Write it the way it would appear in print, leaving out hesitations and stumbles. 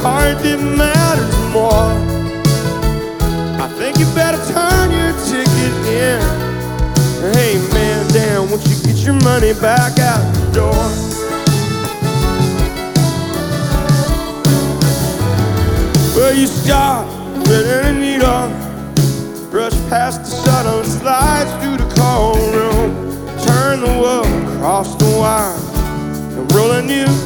heart that matters more. I think you better turn your ticket in. Hey man, damn, won't you get your money back out the door? Well, you stop, threading a needle, brush past the sun, slides through the cold room, turn the wheel across the wire, and roll a new